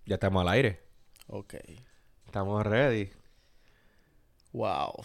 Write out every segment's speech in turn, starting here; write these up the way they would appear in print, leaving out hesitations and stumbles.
Ya estamos al aire. Ok. Estamos ready. Wow.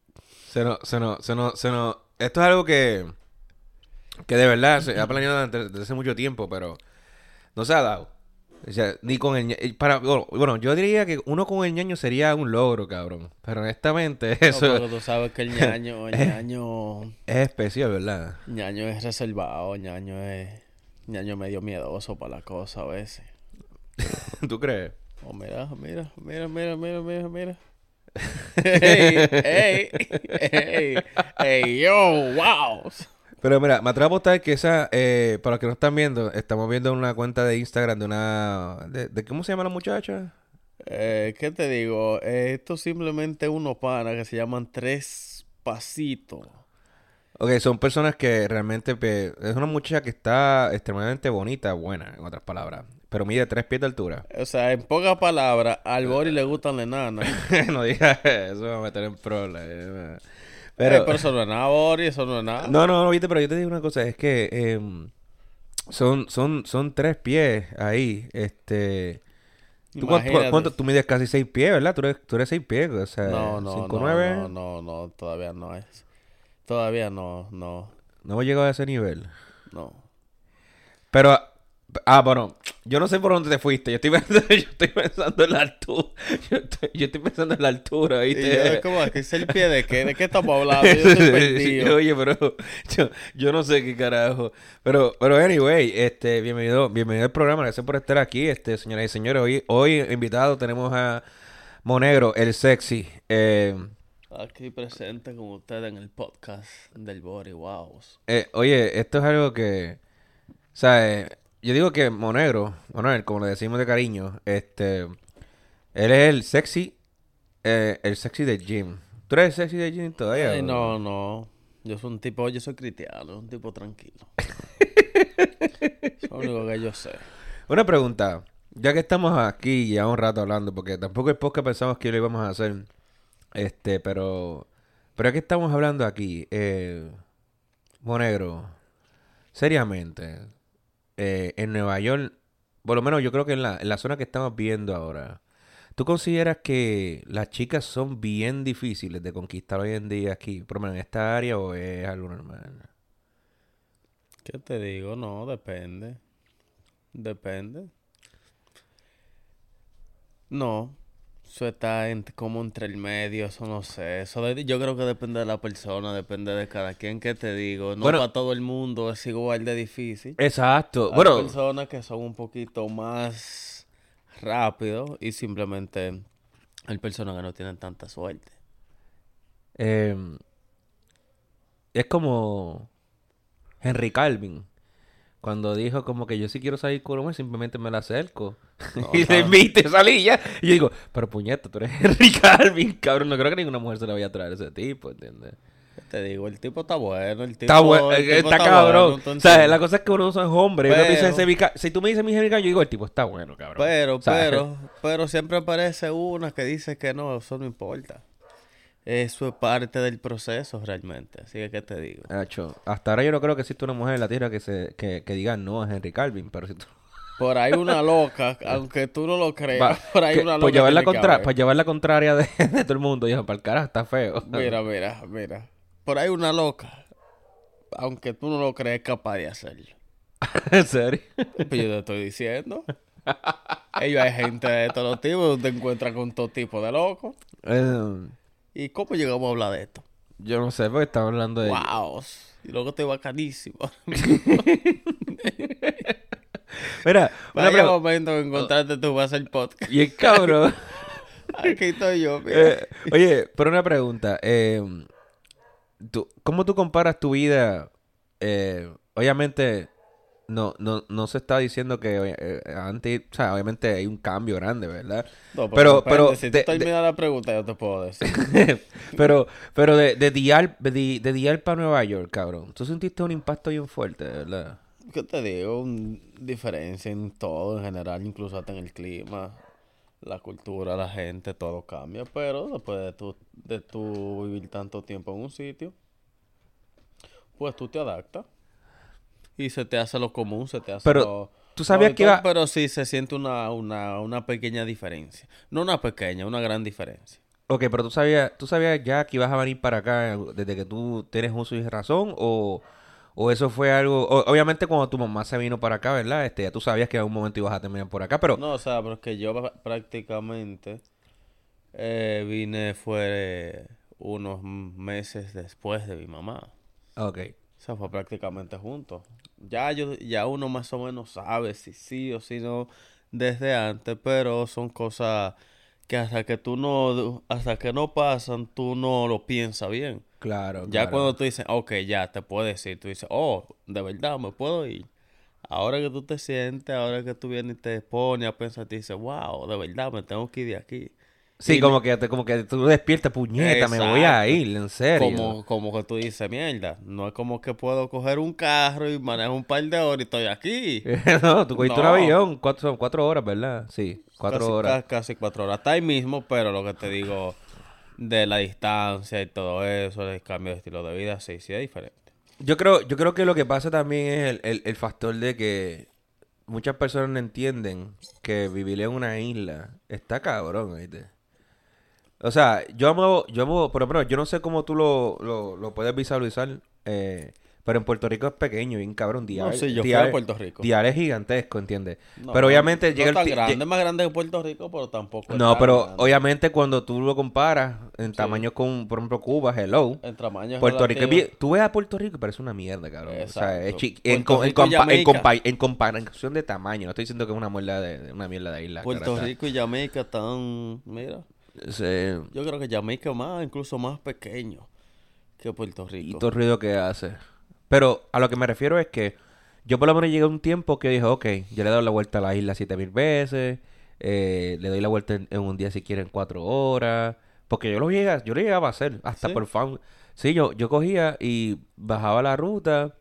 Esto es algo que de verdad se ha planeado desde hace mucho tiempo, pero no se ha dado. O sea, ni con el bueno, yo diría que uno con el ñaño sería un logro, cabrón. Pero honestamente, No, eso porque tú sabes que el ñaño, el es, ñaño, es especial, ¿verdad? ñaño es reservado, ñaño medio miedoso para la cosa a veces. ¿Tú crees? Oh, mira. Hey, hey, hey, hey, yo, wow. Pero mira, me atrevo a apostar que para los que no están viendo, estamos viendo una cuenta de Instagram de de ¿cómo se llama la muchacha? ¿Qué te digo? Esto es simplemente unos panas que se llaman Tres Pasitos. Ok, son personas que realmente es una muchacha que está extremadamente bonita, buena, en otras palabras. Pero mide 3 pies de altura. O sea, en pocas palabras, al Bori le gustan las enanas. No digas eso, me va a meter en problemas. Pero, Pero eso no es nada, Bori, eso no es nada. no, viste, pero yo te digo una cosa, es que son 3 pies ahí, Imagínate. ¿cuánto? Tú mides casi 6 pies, ¿verdad? Tú eres 6 pies, o sea, No, no, cinco no, no, nueve. no, no, todavía no es. Todavía no, no, No hemos llegado a ese nivel. no. Pero, bueno, yo no sé por dónde te fuiste. Yo estoy pensando en la altura. Yo estoy pensando en la altura, Y yo es ¿viste? como, ¿qué es el pie de qué? ¿De qué estamos hablando? Yo estoy Sí, perdido. oye, pero yo no sé qué carajo. Pero anyway, bienvenido al programa. Gracias por estar aquí, señoras y señores. Hoy invitado tenemos a Monegro, el sexy. Aquí presente con ustedes en el podcast del Bori, wow. Oye, esto es algo que, o sea, yo digo que Monegro, Manuel, como le decimos de cariño, él es el sexy de gym. ¿Tú eres el sexy de gym todavía? Ay, no, no. Yo soy cristiano, un tipo tranquilo. Es lo único que yo sé. Una pregunta. Ya que estamos aquí ya un rato hablando, porque tampoco es podcast pensamos que lo íbamos a hacer, pero ya que estamos hablando aquí, Monegro, seriamente, en Nueva York, por lo menos yo creo que en la zona que estamos viendo ahora, ¿tú consideras que las chicas son bien difíciles de conquistar hoy en día aquí, por lo menos en esta área, o es algo normal? ¿Qué te digo? No, depende. Depende. No. Eso está como entre el medio, eso no sé. Yo creo que depende de la persona, depende de cada quien. ¿Qué te digo? No Bueno, para todo el mundo es igual de difícil. exacto. Hay Bueno, personas que son un poquito más rápidos y simplemente hay personas que no tienen tanta suerte. em, es como Henry Calvin. Cuando dijo como que yo sí quiero salir con hombre, simplemente me la acerco. No, Y le está. invite a salir ya. Y yo digo, pero puñeta, tú eres Henry Calvin, cabrón. No creo que ninguna mujer se le vaya a traer a ese tipo, ¿entiendes? ¿Qué te digo? El tipo está bueno, el tipo Está está cabrón. bueno, ¿tú O sea, la entiendes? cosa es que uno es hombre. Uno dice Pero, si tú me dices mi Henry Calvin, yo digo, el tipo está bueno, cabrón. O pero, sea, pero, pero siempre aparece una que dice que no, eso no importa. Eso es parte del proceso realmente. Así que, ¿qué te digo? Nacho, hasta ahora yo no creo que exista una mujer en la tierra que diga no a Henry Calvin, pero si tú... Por ahí una loca, aunque tú no lo creas, Va, por ahí una por loca tiene que por haber. llevar la contraria de todo el mundo, y para el carajo está feo. Mira. Por ahí una loca, aunque tú no lo crees, capaz de hacerlo. En serio. Pues yo te estoy diciendo. Ellos hay gente de todos los tipos, tú te encuentras con todo tipo de locos. Eh, ¿Y cómo llegamos a hablar de esto? yo no sé, porque estaba hablando de ella. ¡Wow! Y luego estoy bacanísimo. Mira, una Vaya pregunta. momento que encontraste tú vas a hacer podcast. Y el cabrón. Aquí estoy yo, mira. Oye, pero una pregunta. ¿Cómo tú comparas tu vida? Obviamente, no se está diciendo que antes, o sea, obviamente hay un cambio grande, ¿verdad? No, pero Pero, depende. pero, Si tú terminas la pregunta, yo te puedo decir. pero de Dial para Nueva York, cabrón. ¿Tú sentiste un impacto bien fuerte, verdad? ¿Qué te digo? Diferencia en todo, en general, incluso hasta en el clima, la cultura, la gente, todo cambia. Pero después de tu vivir tanto tiempo en un sitio, pues tú te adaptas. Y se te hace lo común, se te hace Pero, lo... tú No sabías de que todo, iba... pero sí se siente una pequeña diferencia. No una pequeña, una gran diferencia. Ok, pero tú sabías ya que ibas a venir para acá desde que tú tienes uso y razón, o eso fue algo... obviamente cuando tu mamá se vino para acá, ¿verdad? Ya tú sabías que en algún momento ibas a terminar por acá, pero... No, o sea, pero es que yo prácticamente vine fue unos meses después de mi mamá. Ok. O sea, fue prácticamente juntos. Ya uno más o menos sabe si sí o si no desde antes, pero son cosas que hasta que no pasan, tú no lo piensas bien. Claro, Ya cuando claro. tú dices, ok, ya te puedes ir, tú dices, oh, de verdad me puedo ir. Ahora que tú te sientes, ahora que tú vienes y te pones a pensar, te dices, wow, de verdad me tengo que ir de aquí. Sí, Y le- como que tú despiertas, puñeta, me voy a Exacto. ir, en serio. Como que tú dices, mierda, no es como que puedo coger un carro y manejar un par de horas y estoy aquí. No, tú cogiste un No, avión, son 4 horas, ¿verdad? Sí, 4 horas. casi 4 horas. Está ahí mismo, pero lo que te digo de la distancia y todo eso, el cambio de estilo de vida, sí, sí es diferente. Yo creo que lo que pasa también es el factor de que muchas personas no entienden que vivir en una isla está cabrón, ¿viste? O sea, por lo menos, yo no sé cómo tú lo puedes visualizar, pero en Puerto Rico es pequeño, bien cabrón, No, sí, yo fui a Puerto Rico. Dial es gigantesco, ¿entiendes? Pero No, obviamente no tan grande, más grande que Puerto Rico, pero tampoco es no, tan pero grande. obviamente cuando tú lo comparas en Sí, tamaño con, por ejemplo, Cuba, hello, el tamaño es Puerto Rico es relativo. bien, tú ves a Puerto Rico y parece una mierda, cabrón. O sea, Exacto. Puerto Rico y en comparación de tamaño, no estoy diciendo que es una mierda de isla, claro Puerto está. Rico y Jamaica están, mira, Ese, yo creo que Jamaica más, incluso más pequeño que Puerto y Rico. todo el ruido que hace. Pero a lo que me refiero es que yo por lo menos llegué a un tiempo que dije, ok, yo le doy la vuelta a la isla 7000 veces, le doy la vuelta en un día si quieren 4 horas, porque yo lo llegaba a hacer, hasta ¿Sí? por fan. Sí, yo cogía y bajaba la ruta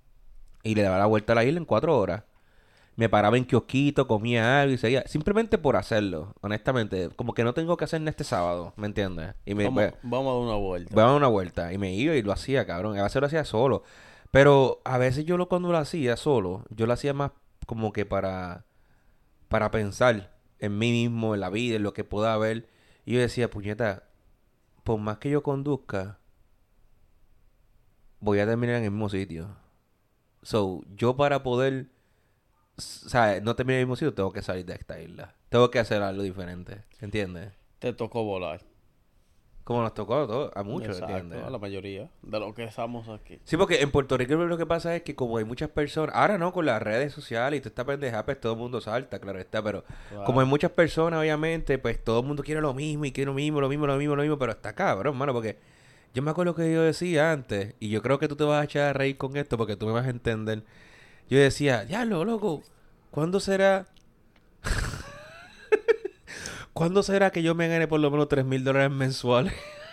y le daba la vuelta a la isla en 4 horas. Me paraba en kiosquito, comía algo y seguía, simplemente por hacerlo, honestamente, como que no tengo que hacer en este sábado, ¿me entiendes? Y me, pues, Vamos a dar una voy vuelta. a dar una vuelta. Y me iba y lo hacía, cabrón. A veces lo hacía solo. Pero a veces cuando lo hacía solo, yo lo hacía más como que para pensar en mí mismo, en la vida, en lo que pueda haber. Y yo decía, puñeta, por más que yo conduzca, voy a terminar en el mismo sitio. So, yo para poder, ¿sabes? No terminar en el mismo sitio, tengo que salir de esta isla. Tengo que hacer algo diferente. ¿Entiendes? Te tocó volar. Como nos tocó a todos, a muchos, Exacto, ¿entiendes? a la mayoría de lo que estamos aquí. Sí, porque en Puerto Rico lo que pasa es que como hay muchas personas, ahora no, con las redes sociales y toda esta pendeja, pues todo el mundo salta, claro está, pero como hay Claro. muchas personas, obviamente, pues todo el mundo quiere lo mismo y quiere lo mismo, lo mismo, lo mismo, lo mismo, pero está cabrón, mano, porque yo me acuerdo que yo decía antes, y yo creo que tú te vas a echar a reír con esto porque tú me vas a entender. Yo decía, ya lo loco, ¿cuándo será, ¿cuándo será que yo me gane por lo menos $3000 mensuales?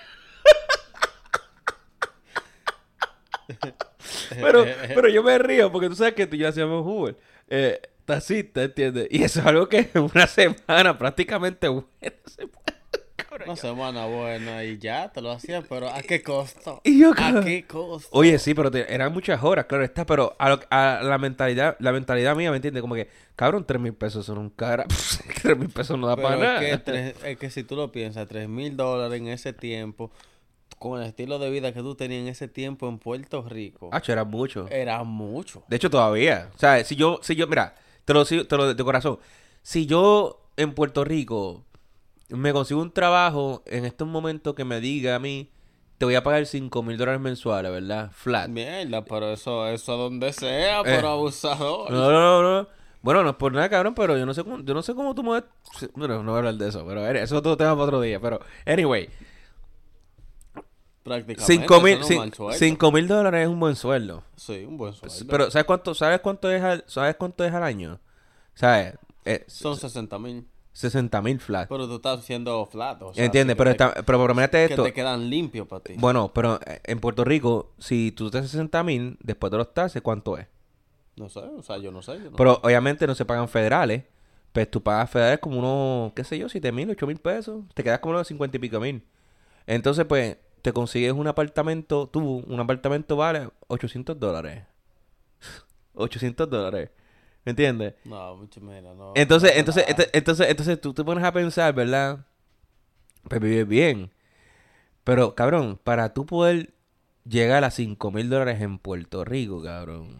Pero yo me río porque tú sabes que tú y yo hacíamos Uber. Taxista, ¿entiendes? Y eso es algo que en una semana prácticamente buena se puede. Cabrón, Una semana buena y ya te lo hacían, pero ¿a qué costo? Y yo, ¿A cabrón. qué costo? Oye, sí, pero eran muchas horas, claro está, pero a la mentalidad mía, ¿me entiendes? Como que, cabrón, $3000 son un cara. $3000 no da para Pero nada. es que si tú lo piensas, $3000 en ese tiempo, con el estilo de vida que tú tenías en ese tiempo en Puerto Rico, Hacho, era mucho. era mucho. De hecho, todavía. O sea, mira, te lo de corazón. Si yo en Puerto Rico me consigo un trabajo en estos momentos que me diga a mí, te voy a pagar $5000 mensuales, ¿verdad? Flat. Mierda, pero eso donde sea, Eh, pero abusador. no. Bueno, no es por nada, cabrón, pero yo no sé cómo tú mueves. Bueno, no voy a hablar de eso, pero eso es otro tema para otro día. Pero, anyway, Prácticamente, eso no es un mal sueldo. $5000 es un buen sueldo. Sí, un buen sueldo. Pero, sabes cuánto es al año? ¿Sabes? Son 60,000. 60,000 flat. Pero tú estás haciendo flat, o sea, así ¿Entiendes? Pero promete que esto. te quedan limpios para ti. Bueno, pero en Puerto Rico, si tú te 60,000, después de los taxes, ¿cuánto es? No sé, o sea, yo no sé, yo no Pero sé. obviamente no se pagan federales. Pues tú pagas federales como unos, qué sé yo, 7,000, 8,000 pesos. Te quedas como unos 50 y pico mil. Entonces, pues, te consigues un apartamento. Un apartamento vale $800. $800. ¿Me entiendes? No, mucho menos, no, no Entonces, se entonces, da. entonces tú te pones a pensar, ¿verdad? Pues vives bien. Pero, cabrón, para tú poder llegar a $5,000 en Puerto Rico, cabrón,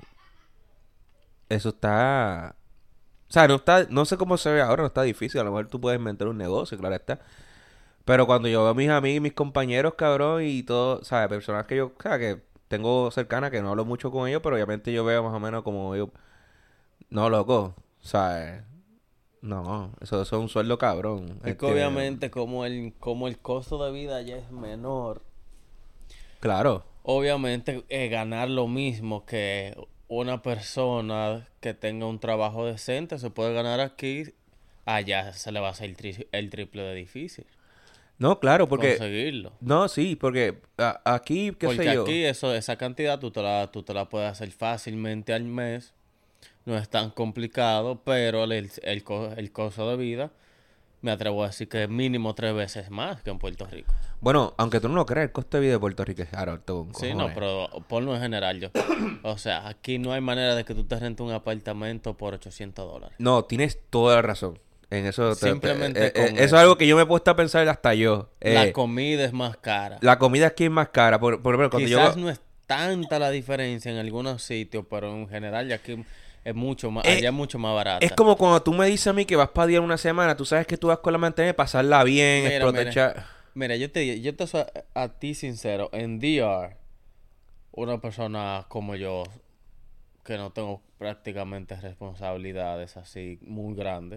eso está... O sea, no está, no sé cómo se ve ahora, no está difícil. A lo mejor tú puedes inventar un negocio, claro está. Pero cuando yo veo a mis amigos y mis compañeros, cabrón, y todo, ¿sabes? Personas que yo, o sea, que tengo cercanas, que no hablo mucho con ellos, pero obviamente yo veo más o menos como ellos, no, loco, ¿sabes? No, eso es un sueldo cabrón. Es que obviamente como el costo de vida ya es menor, Claro. obviamente ganar lo mismo que una persona que tenga un trabajo decente se puede ganar aquí, allá se le va a hacer el triple de difícil No, claro, porque, conseguirlo. no, sí, porque aquí, qué sé Porque yo. aquí esa cantidad tú te la puedes hacer fácilmente al mes. No es tan complicado, pero el costo de vida me atrevo a decir que es mínimo 3 veces más que en Puerto Rico. Bueno, aunque tú no lo creas, el costo de vida de Puerto Rico es alto con Sí, no, cojones. pero por lo en general yo. O sea, aquí no hay manera de que tú te rentes un apartamento por $800. No, tienes toda la razón. En eso, Simplemente con eso es algo eso. que yo me he puesto a pensar hasta yo. La comida es más cara. La comida aquí es más cara. Por ejemplo, cuando Quizás yo... no es tanta la diferencia en algunos sitios, pero en general ya aquí es mucho más, allá es eh, mucho más es barata. como cuando tú me dices a mí que vas para día una semana, tú sabes que tú vas con la mantener, pasarla bien, Mira, explotar... mira, mira, yo te soy a ti sincero, en DR, una persona como yo, que no tengo prácticamente responsabilidades así muy grandes,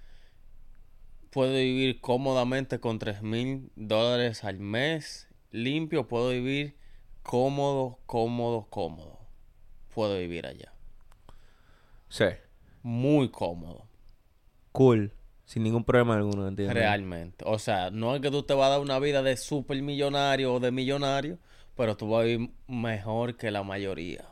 puedo vivir cómodamente con $3,000 al mes, limpio, puedo vivir cómodo, cómodo, cómodo. Puedo vivir allá. Sí, Muy cómodo. cool. Sin ningún problema alguno, ¿entiendes? Realmente. O sea, no es que tú te vas a dar una vida de super millonario o de millonario, pero tú vas a vivir mejor que la mayoría.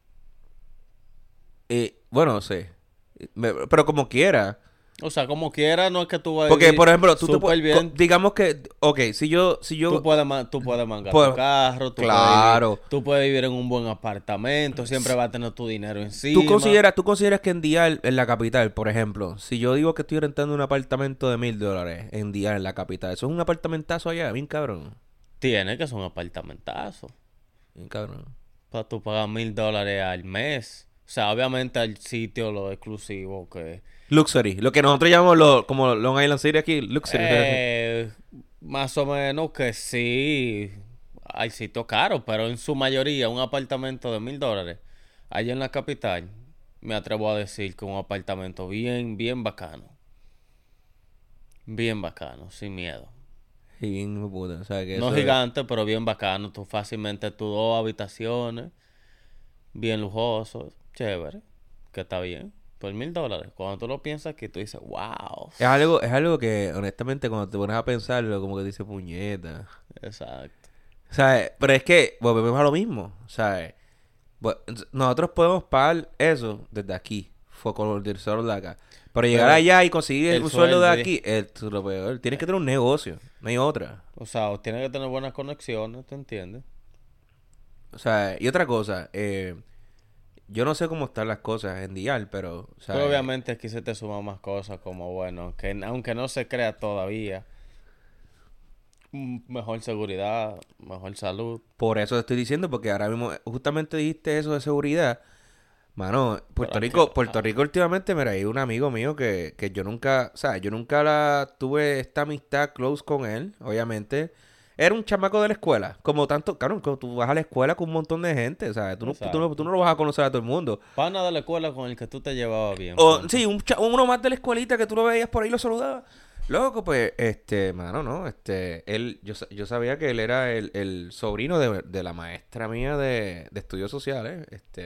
Bueno, sí. Pero como quiera. O sea, como quiera, no es que tú vas a Porque, vivir por ejemplo, súper bien. digamos que, ok, si yo, Tú puedes mangar tu pues, carro, claro. tú puedes vivir en un buen apartamento, siempre S- vas a tener tu dinero ¿Tú encima. consideras que en Dial, en la capital, por ejemplo, si yo digo que estoy rentando un apartamento de $1,000 en Dial, en la capital, eso es un apartamentazo allá, bien cabrón. Tiene que ser un apartamentazo. Bien cabrón. Para tú pagar $1,000 al mes. O sea, obviamente el sitio, lo exclusivo que Luxury, lo que nosotros llamamos como Long Island City aquí, Luxury. Eh, más o menos que sí, hay sitios caros, pero en su mayoría un apartamento de $1,000 allá en la capital, me atrevo a decir que un apartamento bien, bien bacano, sin miedo. Y bien, hijo de puta, o sea, que No eso es... gigante, pero bien bacano, tú fácilmente tus 2 habitaciones, bien lujoso, chévere, que está bien. Por $1,000, cuando tú lo piensas que tú dices, wow, Es algo que, honestamente, cuando te pones a pensarlo, como que dice puñeta. exacto, ¿Sabes? Pero es que volvemos a lo mismo, ¿sabes? Nosotros podemos pagar eso desde aquí, fue con el solo de acá. Pero llegar pero allá y conseguir el un sueldo de sueldo. aquí es lo peor. Tienes que tener un negocio, no hay otra. O sea, tiene que tener buenas conexiones, ¿te entiendes? O sea, y otra cosa, yo no sé cómo están las cosas en Dial, pero, Pero ¿sabes? obviamente aquí se te suman más cosas como, bueno, que aunque no se crea todavía, mejor seguridad, mejor salud. Por eso te estoy diciendo, porque ahora mismo, justamente dijiste eso de seguridad. Mano, Pero Puerto aquí, Rico, Puerto Rico últimamente, mira, hay un amigo mío que yo nunca, o sea, yo nunca tuve esta amistad close con él, obviamente. Era un chamaco de la escuela, como tanto, claro, como tú vas a la escuela con un montón de gente, ¿sabes? Tú no exacto. lo vas a conocer a todo el mundo. Pana de la escuela con el que tú te llevabas bien, O, punto. sí, uno más de la escuelita que tú lo veías por ahí y lo saludabas. Loco, pues, mano, no, yo sabía que él era el sobrino de la maestra mía de estudios sociales,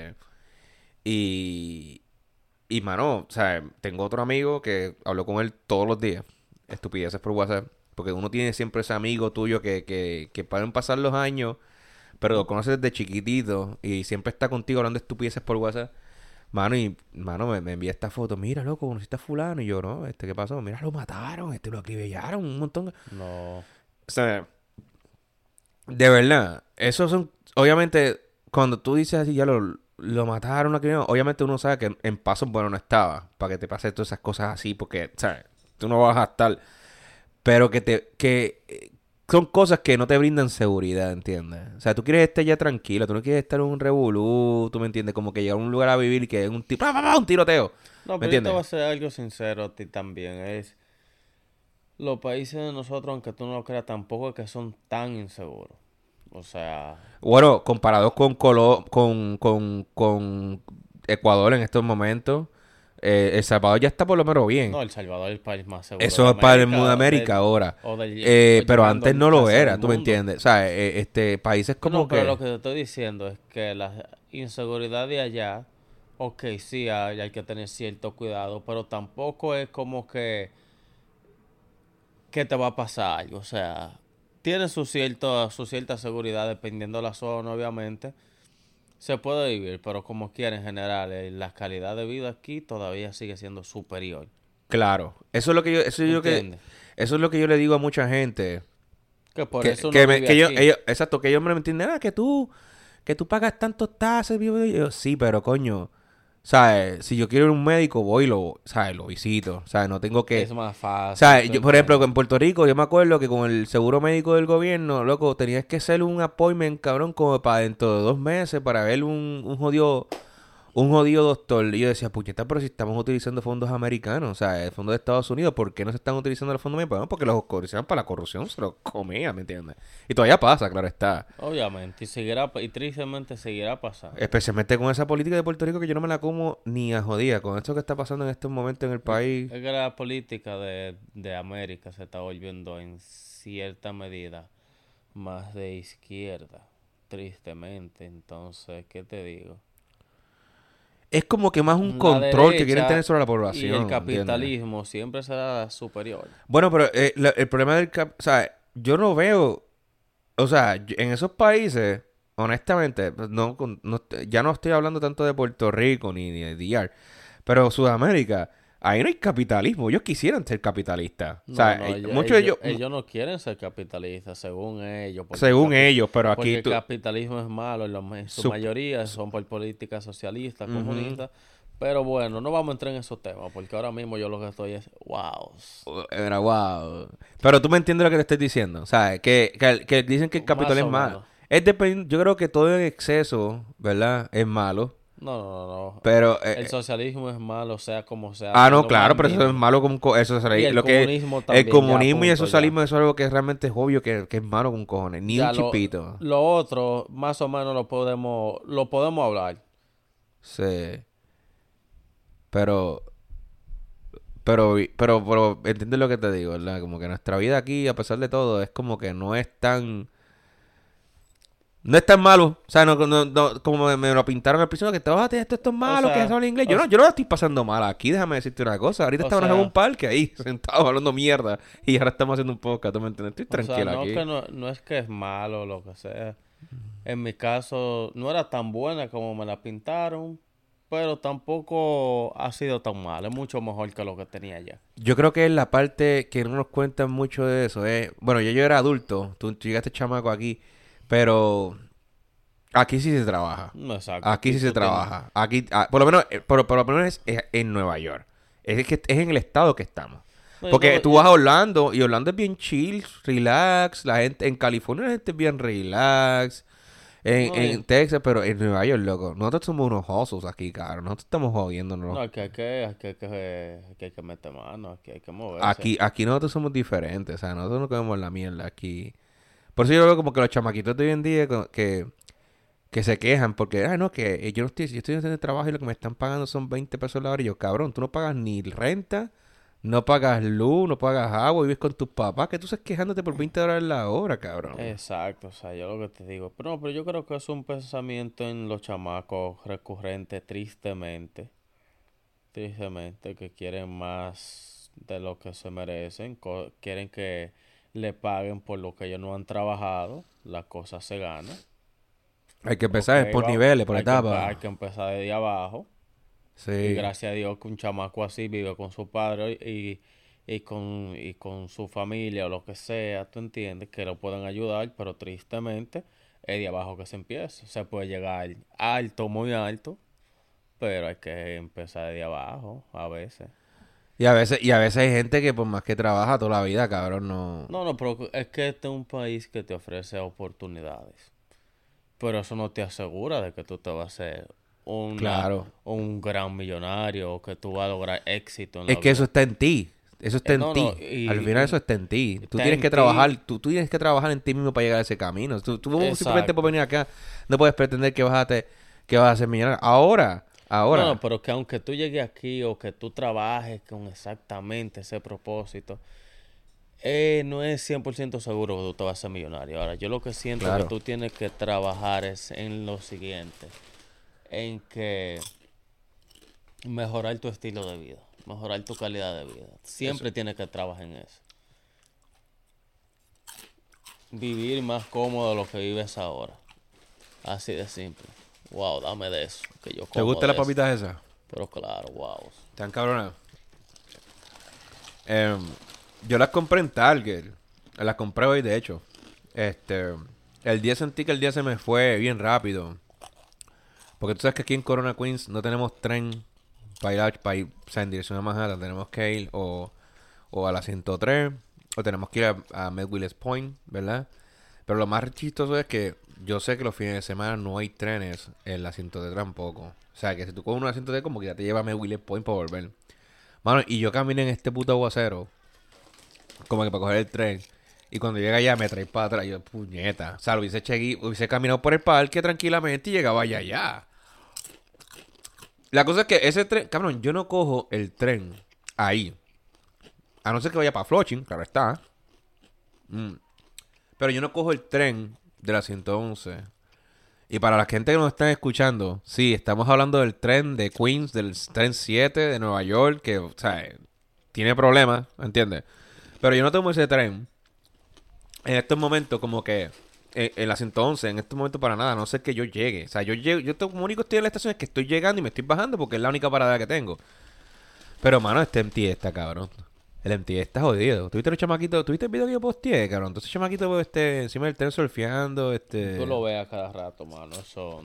y, mano, o sea, tengo otro amigo que hablo con él todos los días. Estupideces por WhatsApp. Porque uno tiene siempre ese amigo tuyo que pueden pasar los años, pero lo conoces desde chiquitito y siempre está contigo hablando de estupideces por WhatsApp. Mano, me envía esta foto. Mira, loco, conociste a fulano. Y yo, no, ¿qué pasó? Mira, lo mataron, lo acribillaron, un montón. No, O sea, de verdad, esos son, obviamente, cuando tú dices así, ya lo mataron, una criminal. Obviamente uno sabe que en pasos bueno no estaba, para que te pase todas esas cosas así, porque, ¿sabes? Tú no vas a estar, pero son cosas que no te brindan seguridad, ¿entiendes? O sea, tú quieres estar ya tranquilo, tú no quieres estar en un revolú, tú me entiendes, como que llegar a un lugar a vivir y que es un tipo, un tiroteo, No, ¿me pero yo te voy entiendes? a ser algo sincero a ti también. Los países de nosotros, aunque tú no lo creas, tampoco es que son tan inseguros. O sea, Bueno, comparados con Ecuador en estos momentos, El Salvador ya está por lo menos bien. no, El Salvador es el país más seguro de Eso es para el mundo de América, América ahora. o Pero llegando antes no lo casi del era, ¿tú me mundo. entiendes? O sea, países como No, pero lo que... que te estoy diciendo es que la inseguridad de allá, ok, sí, hay que tener cierto cuidado, pero tampoco es como que te va a pasar algo. O sea, tiene su cierta seguridad dependiendo de la zona, obviamente. Se puede vivir, pero como quiera en general, la calidad de vida aquí todavía sigue siendo superior. Claro, eso es lo que ¿Me entiendes? eso es lo que yo le digo a mucha gente. Que por Que, eso uno que, me- vive que aquí. exacto, que ellos me entienden, que tú pagas tantos tasas, sí, pero coño, ¿sabes? Si yo quiero ir a un médico, voy y ¿sabes? Lo visito, ¿sabes? No tengo Es que... más fácil, ¿Sabes? ¿tú Yo, por ejemplo, entiendes? en Puerto Rico, yo me acuerdo que con el seguro médico del gobierno, loco, tenías que hacer un appointment, cabrón, como para dentro de 2 meses para ver un jodido doctor. Y yo decía, puñeta, pero si estamos utilizando fondos americanos, o sea, el fondo de Estados Unidos, ¿por qué no se están utilizando los fondos americanos? Bueno, porque los utilizaban para la corrupción, se los comía, ¿me entiendes? Y todavía pasa, claro está. Obviamente, y tristemente seguirá pasando. Especialmente con esa política de Puerto Rico que yo no me la como ni a jodida. Con esto que está pasando en estos momentos en el país. Es que la política de América se está volviendo en cierta medida más de izquierda, tristemente. Entonces, ¿qué te digo? Es como que más un La control que quieren tener derecha sobre la y el población, ¿entiendes? capitalismo siempre será superior. Bueno, pero el problema o sea, yo no veo, o sea, en esos países, honestamente, pues, ya no estoy hablando tanto de Puerto Rico ni de DR, pero Sudamérica, ahí no hay capitalismo. Ellos quisieran ser capitalistas. O No, sea, no, muchos de ellos, ellos no quieren ser capitalistas, según ellos, según ellos, pero aquí porque el tú... capitalismo es malo, en su sup- mayoría son por políticas socialistas, Ujú. comunistas. Pero bueno, no vamos a entrar en esos temas, porque ahora mismo yo lo que estoy es, wow, Era wow. Pero tú me entiendes lo que te estoy diciendo. O sea, que dicen que el más capitalismo o es malo. menos. Yo creo que todo en exceso, ¿verdad? Es malo. No, no, no, no. Pero, El socialismo es malo, sea como sea, ah, hasta en no, lo más claro, pero eso es mínimo. malo como Y el lo que comunismo el también, ya, comunismo y el punto, ya. socialismo eso es algo que realmente es obvio que es malo con cojones, ni un Ya chipito. lo otro, más o menos lo podemos hablar. Sí. Pero entiendes lo que te digo, ¿verdad? Como que nuestra vida aquí, a pesar de todo, es como que no es tan malo. O sea, como me lo pintaron al principio, que esto es O malo, que sea, habla inglés. o, Yo no la estoy pasando mal aquí, déjame decirte una cosa. Ahorita o estábamos en un sea, parque ahí, sentados hablando mierda. Y ahora estamos haciendo un podcast, ¿tú me entiendes? Estoy o sea, tranquilo no aquí. que no es que es malo o lo que sea. En mi caso, no era tan buena como me la pintaron, pero tampoco ha sido tan mal. Es mucho mejor que lo que tenía ya. Yo creo que es la parte que no nos cuentan mucho de eso. Bueno, yo era adulto, tú llegaste chamaco aquí, pero aquí sí se trabaja. No, exacto. Aquí Aquí sí se tú tienes. trabaja. Aquí, por lo menos, por lo menos es en Nueva York. Es en el estado que estamos. No, Porque tú vas a Orlando y Orlando es bien chill, relax. La gente en California la gente es bien relax. no, En Texas, pero en Nueva York, loco. Nosotros somos unos osos aquí, cara. Nosotros estamos jodiéndonos. no, aquí hay que meter mano, aquí hay que moverse. Aquí nosotros somos diferentes. O sea, nosotros no comemos la mierda aquí. Por eso yo veo como que los chamaquitos de hoy en día que se quejan porque, no, que yo no estoy, yo estoy haciendo trabajo y lo que me están pagando son 20 pesos la hora. Y yo, cabrón, tú no pagas ni renta, no pagas luz, no pagas agua, vives con tus papás, que tú estás quejándote por 20 dólares la hora, cabrón. Exacto, o sea, yo lo que te digo. Pero no, pero yo creo que es un pensamiento en los chamacos recurrente, tristemente. Tristemente, que quieren más de lo que se merecen. Quieren que le paguen por lo que ellos no han trabajado. La cosa se gana. Hay que Ok, empezar por niveles, por hay etapas. que empezar desde abajo. Y Sí. gracias a Dios que un chamaco así vive con su padre y con su familia o lo que sea, tú entiendes, que lo pueden ayudar, pero tristemente es de abajo que se empieza. Se puede llegar alto, muy alto, pero hay que empezar de abajo a veces. Y a veces hay gente que por más que trabaja toda la vida, cabrón, no. No, no, pero es que este es un país que te ofrece oportunidades. Pero eso no te asegura de que tú te vas a ser una, Claro. un gran millonario o que tú vas a lograr éxito en Es la que eso vida. está en ti. Eso está en No, no, ti. Al final eso está en ti. Tú está tienes en que trabajar, ti. tú tienes que trabajar en ti mismo para llegar a ese camino. Tú simplemente por Exacto. venir acá no puedes pretender que vas a ser millonario. Ahora, No, no, ahora. pero que aunque tú llegues aquí o que tú trabajes con exactamente ese propósito, no es 100% seguro que tú te vas a ser millonario. Ahora, yo lo que siento que Claro. tú tienes que trabajar es en lo siguiente, en que mejorar tu estilo de vida, mejorar tu calidad de vida. Eso. Siempre tienes que trabajar en eso. Vivir más cómodo de lo que vives ahora. Así de simple. Wow, dame de eso, que yo ¿Te como gustan las de eso. papitas esas? Pero claro, wow. Están cabronas. Em, yo las compré en Target. Las compré hoy, de hecho. Este, el día sentí que el día se me fue bien rápido. Porque tú sabes que aquí en Corona Queens no tenemos tren para ir, o sea, en dirección a Manhattan. Tenemos que ir o a la 103 o tenemos que ir a Mills Point, ¿verdad? Pero lo más chistoso es que yo sé que los fines de semana no hay trenes en la 103 tampoco. O sea, que si tú coges una 103 como que ya te lleva a Mills Point para volver. Mano, y yo caminé en este puto aguacero como que para coger el tren. Y cuando llega allá me trae para atrás. Yo, puñeta. O sea, hubiese caminado por el parque tranquilamente y llegaba allá. La cosa es que ese tren, cabrón, yo no cojo el tren ahí. A no ser que vaya para Flushing, claro está. Mm. Pero yo no cojo el tren de la 111. Y para la gente que nos está escuchando, sí, estamos hablando del tren de Queens, del tren 7 de Nueva York, que, o sea, tiene problemas, ¿entiendes? Pero yo no tomo ese tren en estos momentos como que en la 111, en estos momentos para nada, a no ser que yo llegue. O sea, yo llego, como único estoy en la estación es que estoy llegando y me estoy bajando porque es la única parada que tengo. Pero, mano, este MT está, cabrón. El MT está jodido. ¿Tuviste los chamaquitos? ¿Tuviste el video que yo posteé, cabrón? Entonces, chamaquito, pues, encima del tren surfeando, Tú lo ves a cada rato, mano. Eso.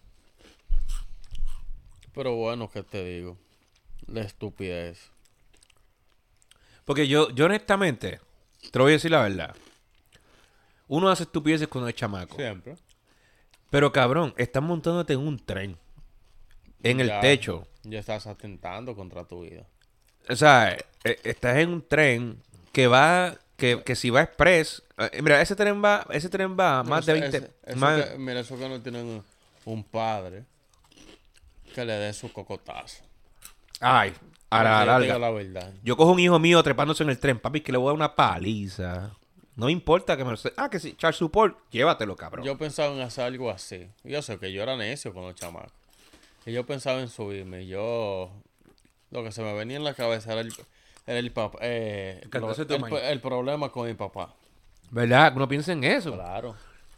Pero bueno, ¿qué te digo? La estupidez. Porque yo honestamente, te lo voy a decir la verdad. Uno hace estupideces cuando es chamaco. Siempre. Pero, cabrón, estás montándote en un tren. En el Ya, techo. ya estás atentando contra tu vida. O sea, estás en un tren que va, que si va express, mira, ese tren va Mira, más de 20 más, mira, eso que no tienen un padre que le dé su cocotazo. ay, a la Porque yo te digo larga. la verdad. Yo cojo un hijo mío trepándose en el tren, papi, que le voy a dar una paliza. No me importa que me lo que sí, Charles Support, llévatelo, cabrón. Yo pensaba en hacer algo así. Yo sé que yo era necio con los chamacos. Y yo pensaba en subirme. Lo que se me venía en la cabeza era el, papá, Cantarse tu maíz. el problema con mi papá. ¿Verdad? Uno piensa en eso. Claro.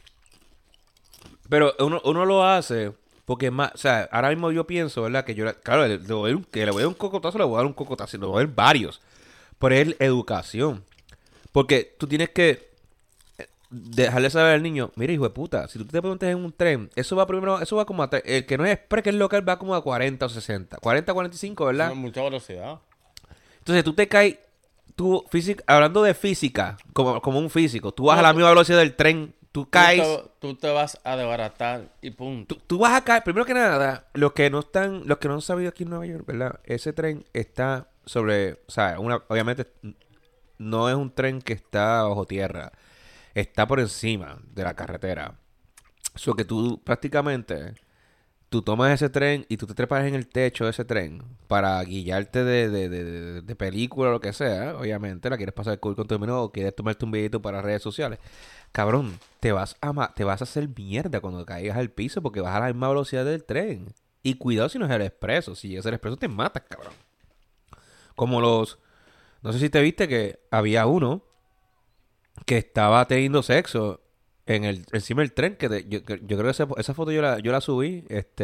Pero uno lo hace porque más, o sea, ahora mismo yo pienso, ¿verdad? Que claro, que le voy a dar un cocotazo, le voy a dar un cocotazo, le voy a dar varios. Pero es educación. Porque tú tienes que dejarle saber al niño, mira, hijo de puta, si tú te preguntas en un tren, eso va como el que no es express, que es local, va como a 40 o 60. 40, 45, Es una ¿verdad? mucha velocidad. Entonces tú te caes, hablando de física, como un físico, tú vas a No, la misma velocidad del tren, tú caes. tú te vas a desbaratar y punto. Tú vas a caer, primero que nada, los que no han sabido aquí en Nueva York, ¿verdad? Ese tren está sobre, o sea, obviamente no es un tren que está bajo tierra, está por encima de la carretera. So que tú prácticamente, tú tomas ese tren y tú te trepas en el techo de ese tren para guiarte de película o lo que sea, obviamente, la quieres pasar cool con tu amigo o quieres tomarte un videito para redes sociales. Cabrón, te vas a hacer mierda cuando caigas al piso porque vas a la misma velocidad del tren. Y cuidado si no es el expreso. Si es el expreso te matas, cabrón. Como no sé si te viste que había uno que estaba teniendo sexo encima del tren. Que yo creo que esa foto yo la subí.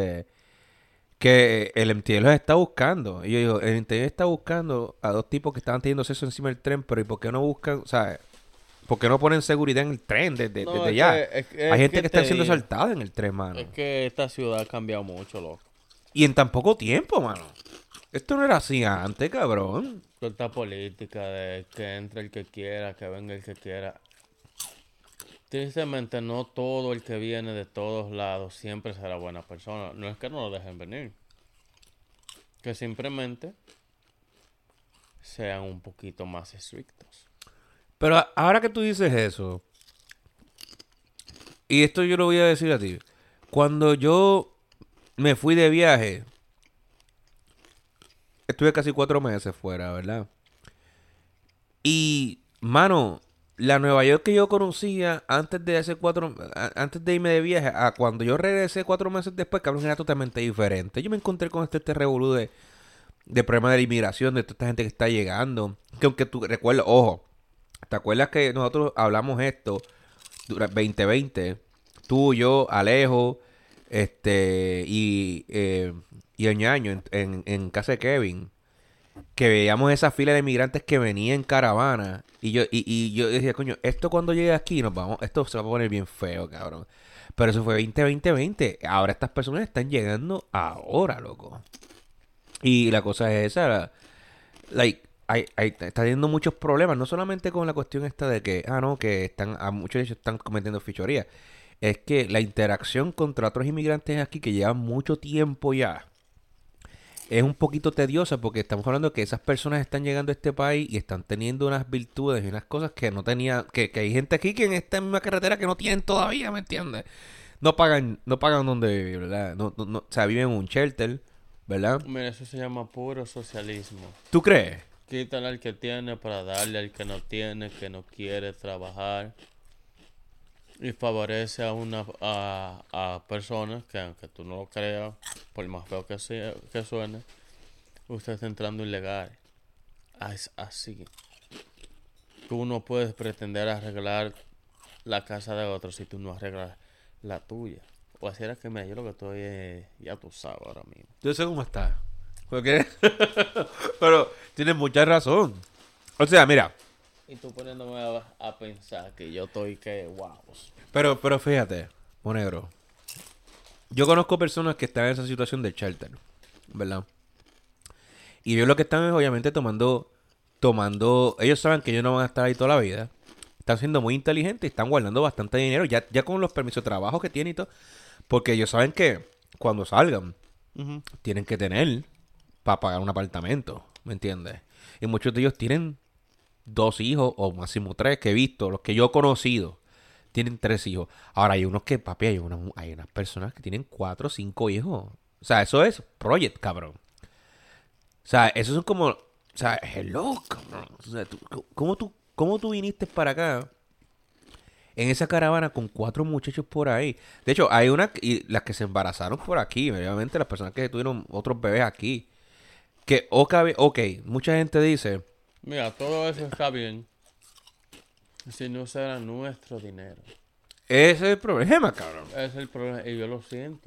Que el MTA los está buscando. Y yo digo, el MTA está buscando a dos tipos que estaban teniendo sexo encima del tren, pero ¿y por qué no buscan? O sea, ¿Por qué no ponen seguridad en el tren No, desde ya? Hay gente que te está siendo digo, asaltada en el tren, mano. es que esta ciudad ha cambiado mucho, loco. Y en tan poco tiempo, mano. Esto no era así antes, cabrón. Toda esta política de que entre el que quiera, que venga el que quiera. Tristemente, no todo el que viene de todos lados siempre será buena persona. No es que no lo dejen venir. Que simplemente sean un poquito más estrictos. Pero ahora que tú dices eso, y esto yo lo voy a decir a ti, cuando yo me fui de viaje, estuve casi 4 meses fuera, ¿verdad? Y, mano, la Nueva York que yo conocía antes de irme de viaje, a cuando yo regresé 4 meses después, cabrón, era totalmente diferente. Yo me encontré con este revolú de problema de la inmigración, de toda esta gente que está llegando. Que aunque tú recuerdas, ojo, ¿te acuerdas que nosotros hablamos esto durante 2020? Tú, yo, Alejo, y el ñaño en casa de Kevin, que veíamos esa fila de migrantes que venía en caravana. Y yo decía, coño, esto cuando llegue aquí esto se va a poner bien feo, cabrón. Pero eso fue 2020. Ahora estas personas están llegando ahora, loco. Y la cosa es esa, está teniendo muchos problemas, no solamente con la cuestión esta de que, no, que muchos de ellos están cometiendo fichoría. Es que la interacción contra otros inmigrantes aquí que llevan mucho tiempo ya es un poquito tediosa porque estamos hablando que esas personas están llegando a este país y están teniendo unas virtudes y unas cosas que no tenía, que hay gente aquí que en esta misma carretera que no tienen todavía, ¿me entiendes? No pagan donde vivir, ¿verdad? O sea, viven en un shelter, ¿verdad? Mira, eso se llama puro socialismo. ¿Tú crees? Quítale al que tiene para darle al que no tiene, que no quiere trabajar. Y favorece a personas que, aunque tú no lo creas, por más feo que suene, usted está entrando ilegal. Es así. Tú no puedes pretender arreglar la casa de otro si tú no arreglas la tuya. O así era que mira, yo lo que estoy ya tú sabes ahora mismo. Yo sé cómo está. Porque pero tienes mucha razón. O sea, mira, Y tú poniéndome a pensar que yo estoy que wow. pero fíjate, Monegro. Yo conozco personas que están en esa situación de shelter, ¿verdad? Y ellos lo que están es obviamente tomando, ellos saben que ellos no van a estar ahí toda la vida. Están siendo muy inteligentes y están guardando bastante dinero, ya con los permisos de trabajo que tienen y todo. Porque ellos saben que cuando salgan, tienen que tener para pagar un apartamento, ¿me entiendes? Y muchos de ellos tienen 2 hijos o máximo 3 que he visto, los que yo he conocido, tienen 3 hijos. Ahora hay unos que, papi, hay unas personas que tienen 4 o 5 hijos. O sea, eso es project, cabrón. O sea, eso son como, o sea, hello, cabrón. O sea, ¿cómo tú viniste para acá en esa caravana con 4 muchachos por ahí? De hecho, hay y las que se embarazaron por aquí, obviamente las personas que tuvieron otros bebés aquí. Que, ok, mucha gente dice, Mira, todo eso está bien. Si no será nuestro dinero. ese es el problema, cabrón. Ese es el problema. Y yo lo siento.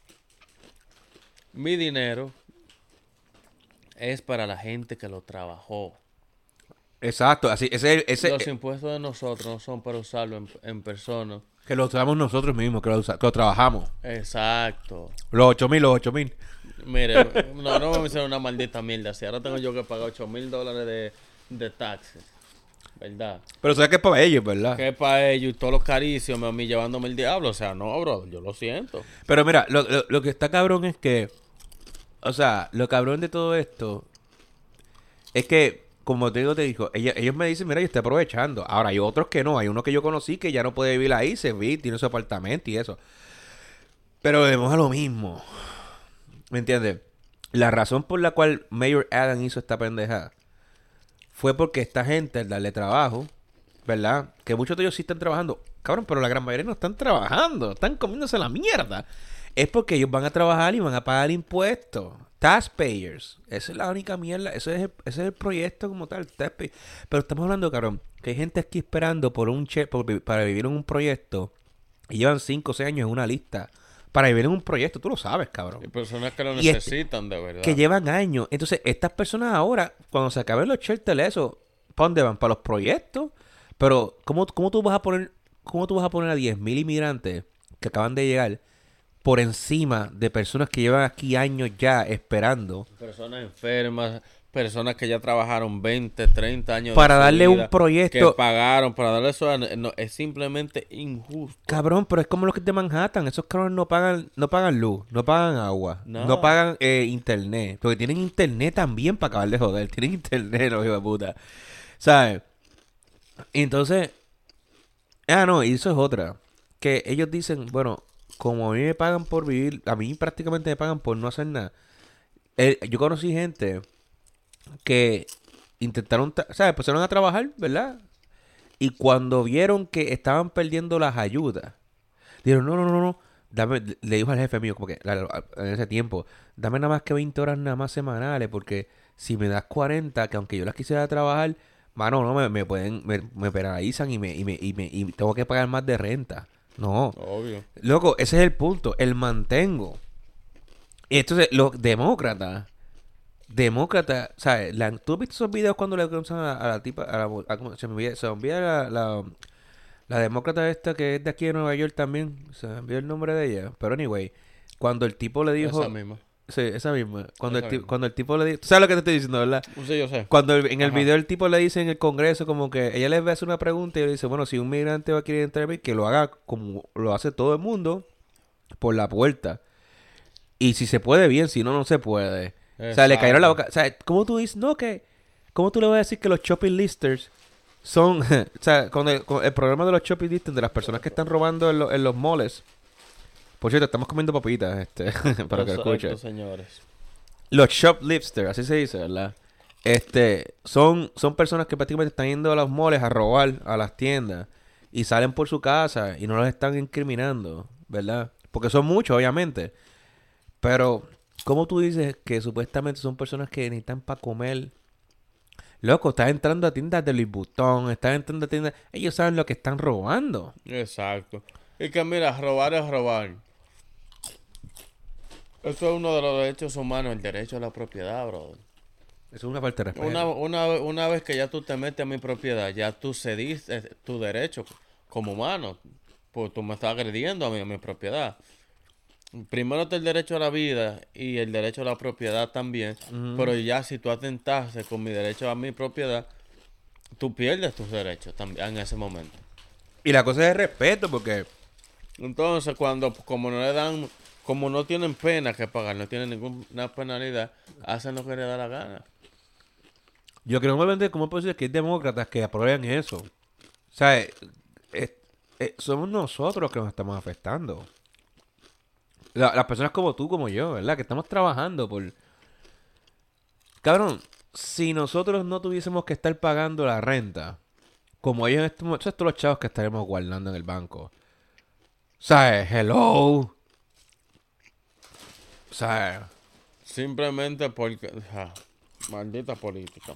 Mi dinero es para la gente que lo trabajó. Exacto, así, Los impuestos de nosotros no son para usarlo en persona. que lo usamos nosotros mismos, que lo trabajamos. Exacto. Los 8,000. Mire, no me hicieron una maldita mierda. Si ahora tengo yo que pagar $8,000 de taxes. ¿Verdad? Pero sabes que es para ellos, ¿verdad? Que para ellos y todos los caricios a mí llevándome el diablo. O sea, no, bro, yo lo siento. Pero mira, lo que está cabrón es que, o sea, lo cabrón de todo esto es que, como te digo, ellos me dicen, mira, yo estoy aprovechando. Ahora, hay otros que no. Hay uno que yo conocí que ya no puede vivir ahí, tiene su apartamento y eso. Pero vemos a lo mismo. ¿Me entiendes? La razón por la cual Mayor Adam hizo esta pendejada fue porque esta gente, al darle trabajo, ¿verdad? Que muchos de ellos sí están trabajando. Cabrón, pero la gran mayoría no están trabajando. Están comiéndose la mierda. Es porque ellos van a trabajar y van a pagar impuestos. Taxpayers. Esa es la única mierda. Ese es el proyecto como tal. Taxpayers. Pero estamos hablando, cabrón, que hay gente aquí esperando para vivir en un proyecto. Y llevan 5 o 6 años en una lista. Para vivir en un proyecto. Tú lo sabes, cabrón. Hay personas que lo Y necesitan de verdad. que llevan años. Entonces, estas personas ahora, cuando se acaben los shelters, eso, ¿para dónde van? ¿Para los proyectos? Pero, ¿cómo tú vas a poner a 10.000 inmigrantes que acaban de llegar por encima de personas que llevan aquí años ya esperando Personas enfermas, personas que ya trabajaron 20, 30 años de para su darle un vida, que proyecto? pagaron para darle eso? No, es simplemente injusto. Cabrón, pero es como los que de Manhattan. Esos cabrones no pagan luz, no pagan agua, no Nada. pagan internet. Porque tienen internet también para acabar de joder. Tienen internet, los hijos de puta. ¿Sabes? Y entonces, no, y eso es otra. Que ellos dicen, bueno, como a mí me pagan por vivir, a mí prácticamente me pagan por no hacer nada. Yo conocí gente que intentaron, ¿sabes? Empezaron a trabajar, ¿verdad? Y cuando vieron que estaban perdiendo las ayudas, dijeron, no, no, no, no. Le dijo al jefe mío, como que en ese tiempo, dame nada más que 20 horas nada más semanales, porque si me das 40 que aunque yo las quisiera trabajar, mano, no, me penalizan y tengo que pagar más de renta. No, Obvio. loco, ese es el punto, el mantengo. Y entonces, los demócratas, ¿sabes? ¿Tú has visto esos videos cuando le comienzan a la tipa, ¿cómo se me olvida la demócrata esta que es de aquí de Nueva York también? Se me olvidó el nombre de ella. Pero anyway, cuando el tipo le Esa dijo... misma. Sí, esa misma. Esa misma. Cuando el tipo le dijo... ¿Tú sabes lo que te estoy diciendo, verdad? Sí, yo sé. Cuando en el Ajá. video el tipo le dice en el Congreso como que ella les va a hacer una pregunta y le dice, bueno, si un migrante va a querer entrar, que lo haga como lo hace todo el mundo, por la puerta. Y si se puede, bien, si no, no se puede. O sea, le cayeron la Exacto. boca. O sea, ¿cómo tú dices? No, que... ¿Cómo tú le vas a decir que los shopping listers son... o sea, con el problema de los shopping listers, de las personas que están robando en los malls. Por cierto, estamos comiendo papitas, para que lo escuches. Exacto, señores. Los shoplifters, así se dice, ¿verdad? Son personas que prácticamente están yendo a los malls a robar a las tiendas y salen por su casa y no los están incriminando, ¿verdad? Porque son muchos, obviamente. Pero, ¿cómo tú dices que supuestamente son personas que necesitan para comer? Loco, estás entrando a tiendas de Louis Vuitton, estás entrando a tiendas... Ellos saben lo que están robando. Exacto. Y que mira, robar es robar. Eso es uno de los derechos humanos, el derecho a la propiedad, brother. Eso es una falta de Una, respeto. una vez que ya tú te metes a mi propiedad, ya tú cediste tu derecho como humano. Pues tú me estás agrediendo a mi propiedad. Primero está el derecho a la vida y el derecho a la propiedad también. Ujú. Pero ya si tú atentaste con mi derecho a mi propiedad, tú pierdes tus derechos también en ese momento. Y la cosa es el respeto, porque... Entonces, como no le dan, como no tienen pena que pagar, no tienen ninguna penalidad, hacen lo que les da la gana. Yo creo que ¿cómo es posible que hay demócratas que aprueben eso? O sea, somos nosotros que nos estamos afectando. Las personas como tú, como yo, ¿verdad? Que estamos trabajando por... Cabrón, si nosotros no tuviésemos que estar pagando la renta, como ellos en este momento, estos los chavos que estaremos guardando en el banco. ¿Sabes? Hello. ¿Sabes? Simplemente porque, maldita política.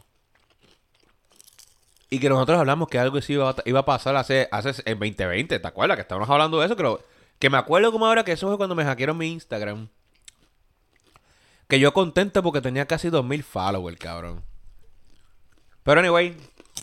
Y que nosotros hablamos que algo así iba a pasar hace en 2020, ¿te acuerdas? Que estábamos hablando de eso, que me acuerdo como ahora que eso fue cuando me hackearon mi Instagram. Que yo contento porque tenía casi 2.000 followers, cabrón. Pero anyway,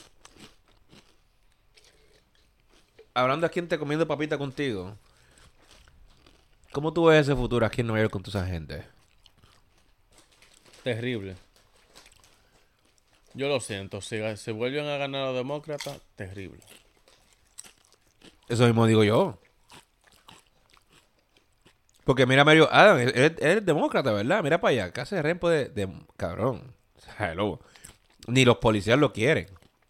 hablando aquí entre comiendo papita contigo, ¿cómo tú ves ese futuro aquí en Nueva York con toda esa gente? Terrible. Yo lo siento, si se vuelven a ganar los demócratas, terrible. Eso mismo digo yo. Porque mira, Mario Adam, eres demócrata, ¿verdad? Mira para allá, casi rempo de cabrón. Hello. Ni los policías lo quieren.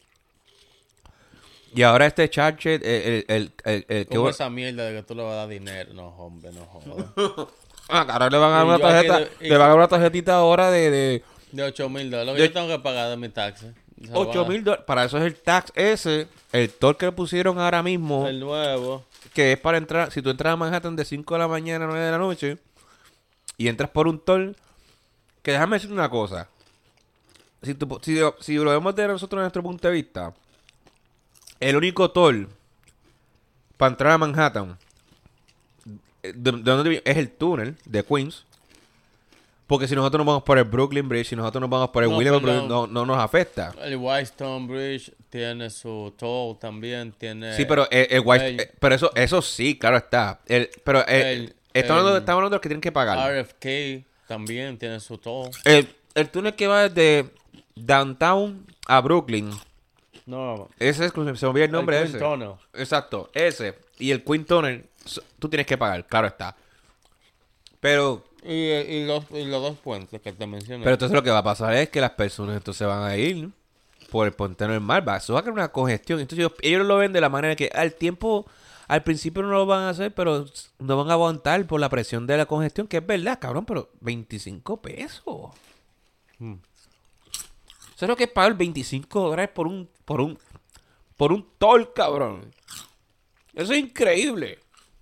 Y ahora este Charchet, Como esa mierda de que tú le vas a dar dinero. No, hombre, no jodas. ahora le van a dar Y una yo aquí tarjeta, le van a dar una tarjetita ahora de de $8,000. Lo que de yo tengo que pagar de mi taxes. Se lo van a 8.000 dólares. Para eso es el tax ese, el toll que le pusieron ahora mismo, El nuevo. que es para entrar, si tú entras a Manhattan de 5 de la mañana a 9 de la noche, y entras por un toll, que déjame decirte una cosa. Si lo vemos de nosotros desde nuestro punto de vista, el único toll para entrar a Manhattan, de donde es el túnel de Queens. Porque si nosotros nos vamos por el Brooklyn Bridge, si nosotros nos vamos por el No, William Bridge, perdón. no nos afecta. El Whitestone Bridge, tiene su toll también, tiene Sí, pero el Wi-Fi, el, pero eso sí, claro está. el, Estamos el hablando de los que tienen que pagar. RFK también tiene su toll. El túnel que va desde Downtown a Brooklyn. No, Ese es, se me olvida el el nombre Twin ese. Tunnel. Exacto, ese. Y el Queen Tunnel, tú tienes que pagar, claro está. Pero, Y los dos puentes que te mencioné. pero entonces lo que va a pasar es que las personas entonces van a ir por el puente normal. Eso va a crear una congestión. Entonces ellos lo ven de la manera que al tiempo, al principio no lo van a hacer, pero no van a aguantar por la presión de la congestión, que es verdad, cabrón, pero 25 pesos. Mm. ¿Sabes lo que es pagar $25 por un toll, cabrón? Eso es increíble.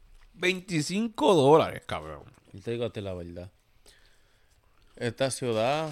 $25, cabrón. Y te digo a ti la verdad. Esta ciudad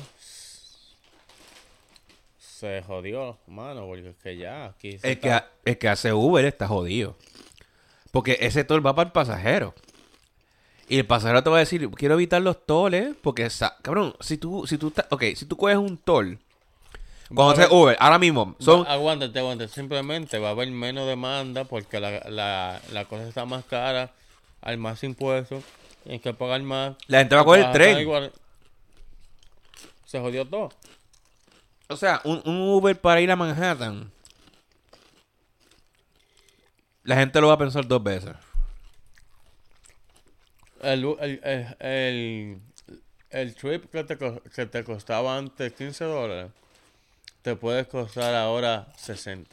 se jodió, mano, porque es que ya aquí se está... El que hace Uber está jodido. Porque ese toll va para el pasajero. Y el pasajero te va a decir, quiero evitar los tolls, porque, cabrón, si tú coges un toll, cuando haces Uber, ahora mismo, son... Aguántate. Simplemente va a haber menos demanda porque la cosa está más cara, hay más impuestos, tienes que pagar más. La gente va a coger el tren. Igual. Se jodió todo. O sea, un Uber para ir a Manhattan, la gente lo va a pensar 2 veces. El trip que te costaba antes $15, te puede costar ahora 60.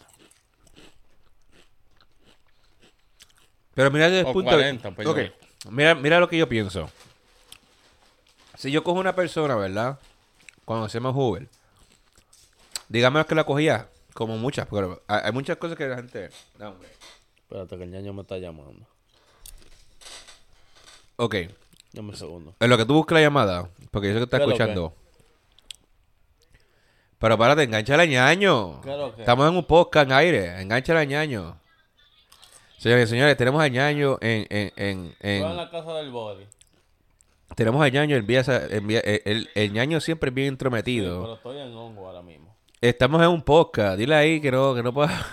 Pero mira desde el O punto 40, perdón. Ok, mira lo que yo pienso. Si yo cojo una persona, ¿verdad? Cuando hacemos Uber, dígame que la cogía, como muchas, pero hay muchas cosas que la gente... No, hombre. Espérate que el ñaño me está llamando. Ok, Dame un segundo. en lo que tú buscas la llamada, porque yo sé que estás ¿Qué es lo escuchando. Pero párate, engancha al ñaño. ¿Qué es lo que? Estamos en un podcast en aire, engancha al ñaño. Señores y señores, tenemos al ñaño Estoy en la casa del body. Tenemos al ñaño, el ñaño siempre es bien Sí, entrometido. pero estoy en hongo ahora mismo. Estamos en un podcast, dile ahí que no pueda.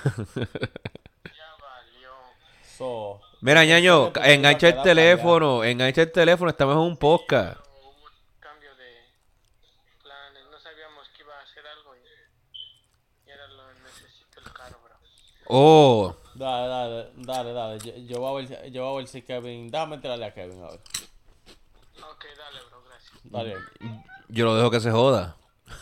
So, Mira, ñaño, espérate que me iba a engancha el quedar callado. teléfono, estamos en un podcast. Hubo un cambio de planes, no sabíamos que iba a hacer algo y ahora lo necesito el carro, bro. Oh, Dale. Yo voy a ver si Kevin... Déjame entrarle a Kevin a ver. Ok, dale, bro, gracias. Dale. yo lo dejo que se joda.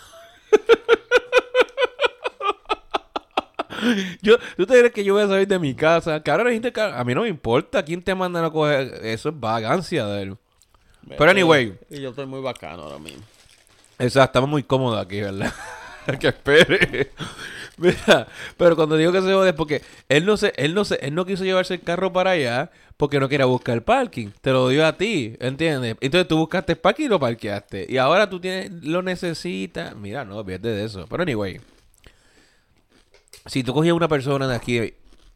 ¿Tú te crees que yo voy a salir de mi casa? Cabrón, a mí no me importa quién te manda a coger. Eso es vagancia de él. Pero anyway. Y yo estoy muy bacano ahora mismo. Exacto, estamos muy cómodos aquí, ¿verdad? Que espere. Mira, pero cuando digo que se jode es porque él no quiso llevarse el carro para allá porque no quería buscar el parking. Te lo dio a ti, ¿entiendes? Entonces tú buscaste el parking y lo parqueaste. Y ahora lo necesitas. Mira, no, olvídate de eso. Pero anyway. Si tú cogías una persona de aquí,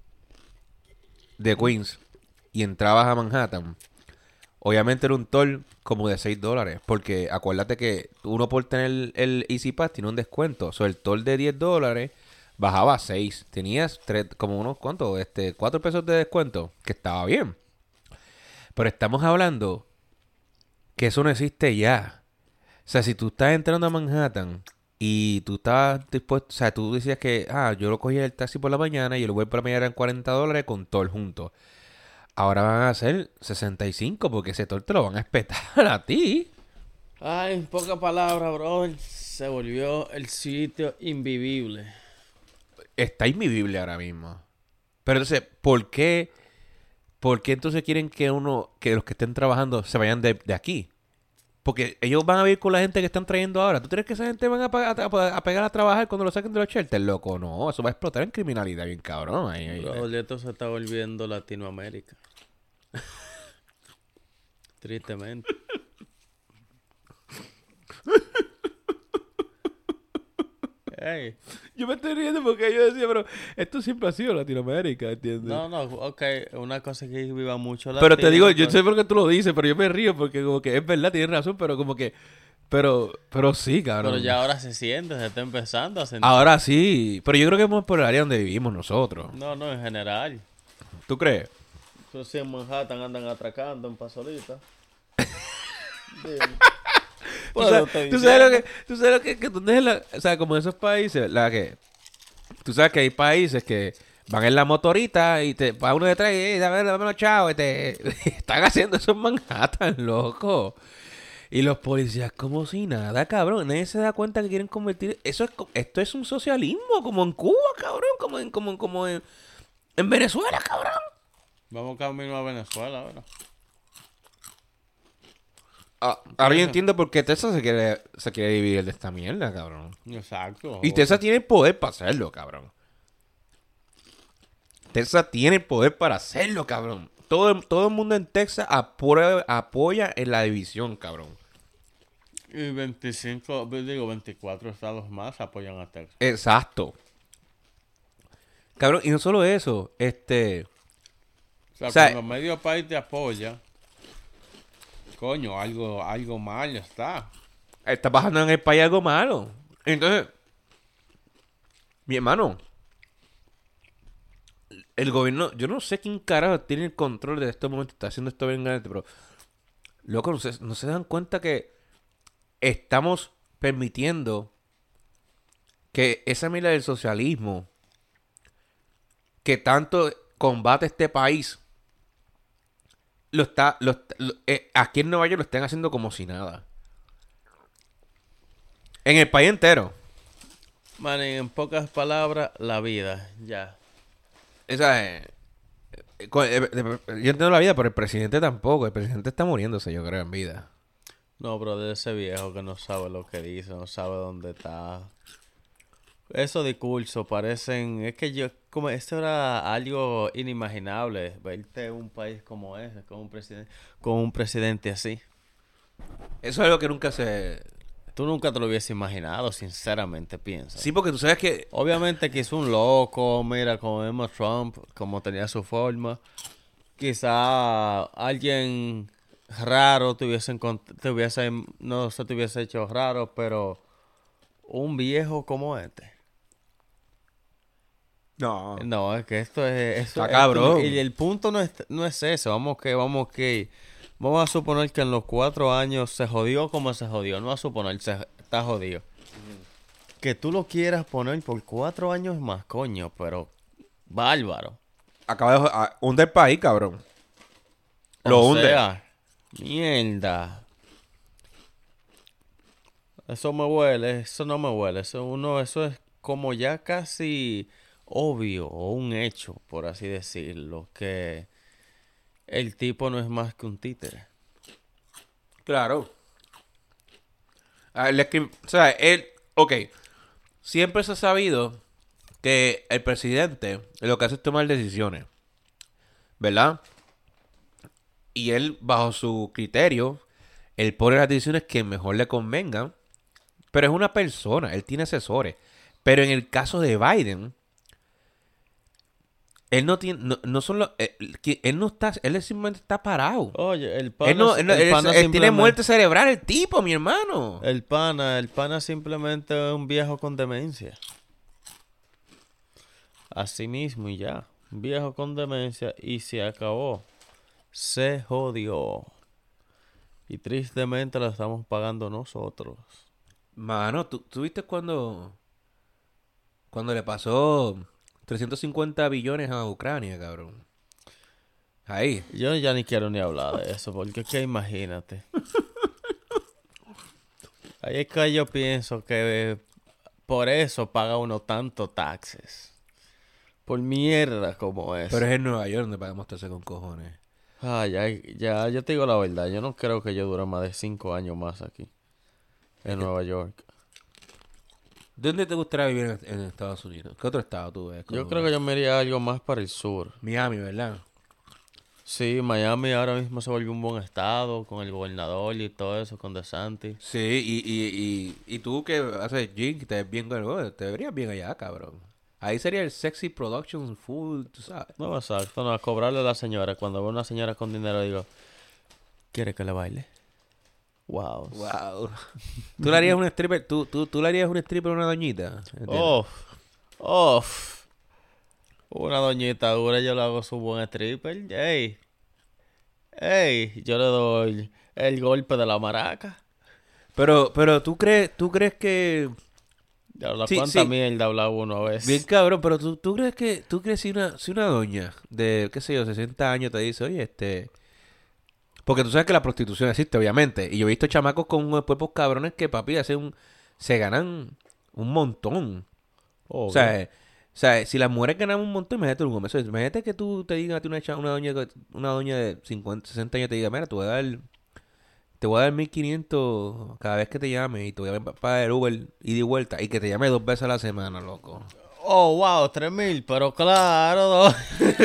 de Queens, y entrabas a Manhattan, obviamente era un toll como de $6. Porque acuérdate que uno por tener el Easy Pass tiene un descuento. O sea, el toll de $10 bajaba a 6. Tenías como unos, ¿cuántos? 4 pesos de descuento. Que estaba bien. Pero estamos hablando que eso no existe ya. O sea, si tú estás entrando a Manhattan y tú estás dispuesto, o sea, tú decías que, yo lo cogí el taxi por la mañana y el Uber por la mañana eran $40 con toll juntos. Ahora van a ser 65 porque ese toll te lo van a espetar a ti. Ay, en pocas palabras, bro. Se volvió el sitio invivible. Está invivible ahora mismo. Pero entonces, ¿por qué entonces quieren que los que estén trabajando se vayan de aquí? Porque ellos van a vivir con la gente que están trayendo ahora. ¿Tú crees que esa gente van a pegar a trabajar cuando lo saquen de los shelters, loco? No, eso va a explotar en criminalidad bien cabrón. Bro, esto se está volviendo Latinoamérica. Tristemente. Hey. Yo me estoy riendo porque yo decía, pero esto siempre ha sido Latinoamérica, ¿entiendes? No, ok. Una cosa que viva mucho Pero te digo, yo pues, sé por qué tú lo dices, pero yo me río porque como que es verdad, tienes razón, pero Pero sí, cabrón. Pero ya ahora se siente, se está empezando a sentir. Ahora sí. Pero yo creo que es más por el área donde vivimos nosotros. No, no, en general. ¿Tú crees? Entonces en Manhattan andan atracando en pasolita. Tú sabes lo que tú dejes o sea, como esos países, tú sabes que hay países que van en la motorita y te va uno detrás y dame los chavos, y están haciendo eso en Manhattan, loco. Y los policías como si nada, cabrón. Nadie se da cuenta que quieren convertir esto es un socialismo, como en Cuba, cabrón, en Venezuela, cabrón. Vamos camino a Venezuela ahora. Ahora yo entiendo por qué Texas se quiere dividir de esta mierda, cabrón. Exacto. Y Texas tiene el poder para hacerlo, cabrón. Texas tiene el poder para hacerlo, cabrón. Todo el mundo en Texas apoya en la división, cabrón. Y 24 estados más apoyan a Texas. Exacto. Cabrón, y no solo eso, O sea, O sea, cuando medio país te apoya, coño, algo mal está. está pasando en el país algo malo. Entonces, mi hermano, el gobierno, yo no sé quién carajo tiene el control de estos momentos, está haciendo esto bien grande, pero, loco, no se dan cuenta que estamos permitiendo que esa mierda del socialismo que tanto combate este país aquí en Nueva York lo están haciendo como si nada. En el país entero. Man, en pocas palabras, la vida, ya. Esa yo entiendo la vida, pero el presidente tampoco. El presidente está muriéndose, yo creo, en vida. No, bro, de ese viejo que no sabe lo que dice, no sabe dónde está. Esos discursos parecen... Es que como esto era algo inimaginable, verte en un país como ese, con un presidente así. Eso es algo que nunca se... Tú nunca te lo hubieses imaginado, sinceramente, piensa. Sí, porque tú sabes que... Obviamente que es un loco, mira, como vemos Trump, como tenía su forma. Quizá alguien raro no se te hubiese hecho raro, pero un viejo como este. No. No, es que esto es... Está cabrón. Y el punto no es eso. Vamos a suponer que en los 4 años se jodió como se jodió. No a suponer, está jodido. Que tú lo quieras poner por 4 años más, coño, pero bárbaro. Acaba de hunde el país, cabrón. Lo O hunde. sea, mierda. Eso me huele, eso no me huele. Eso es como ya casi obvio o un hecho, por así decirlo, que el tipo no es más que un títere. Claro. O sea, ok. Siempre se ha sabido que el presidente lo que hace es tomar decisiones. ¿Verdad? Y él, bajo su criterio, él pone las decisiones que mejor le convengan. Pero es una persona, él tiene asesores. Pero en el caso de Biden, él no tiene, no son los, él no está, él simplemente está parado. Oye, Él tiene muerte cerebral el tipo, mi hermano. El pana simplemente es un viejo con demencia. Así mismo y ya. Un viejo con demencia y se acabó. Se jodió. Y tristemente lo estamos pagando nosotros. Mano, ¿tú viste cuando le pasó 350 billones a Ucrania, cabrón? Ahí. Yo ya ni quiero ni hablar de eso, porque es que imagínate. Ahí es que yo pienso que por eso paga uno tanto taxes. Por mierda como es. Pero es en Nueva York donde pagamos taxes con cojones. Ya, yo te digo la verdad. Yo no creo que yo dure más de 5 años más aquí. En Nueva York. ¿Dónde te gustaría vivir en Estados Unidos? ¿Qué otro estado tú ves? Yo creo que yo me iría algo más para el sur. Miami, ¿verdad? Sí, Miami ahora mismo se volvió un buen estado con el gobernador y todo eso, con DeSantis. Sí, y tú que haces gym, te ves bien, te verías bien allá, cabrón. Ahí sería el sexy production food, tú sabes. No, exacto, no, a cobrarle a la señora. Cuando veo a una señora con dinero digo, ¿quiere que le baile? Wow. Wow. ¿Tú le harías un stripper? ¿Tú le harías un stripper a una doñita? ¿Entiendes? Uf. Una doñita dura, yo le hago su buen stripper. Ey, yo le doy el golpe de la maraca. Pero ¿tú crees que... Ya la Sí, cuánta sí. mierda habla uno a veces. Bien cabrón, pero ¿tú crees si una doña de, qué sé yo, 60 años te dice, oye, porque tú sabes que la prostitución existe, obviamente. Y yo he visto chamacos con unos cuerpos cabrones que, papi, se ganan un montón. O Obvio. sea, si las mujeres ganan un montón, imagínate un hombre. Imagínate que tú te digas a ti una doña de 50, 60 años te diga, mira, te voy a dar 1.500 cada vez que te llame y te voy a pagar el Uber ida y vuelta y que te llame 2 veces a la semana, loco. Oh, wow, 3,000, pero claro, dos.